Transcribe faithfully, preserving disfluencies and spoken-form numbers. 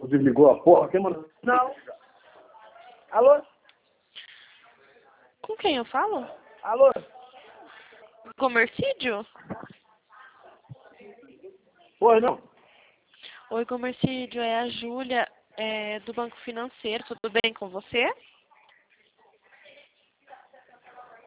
Desligou a porra? Quem mandou? Não. Alô? Com quem eu falo? Alô? Comercídio? Oi, não. Oi, Comercídio, é a Júlia, é, do Banco Financeiro. Tudo bem com você?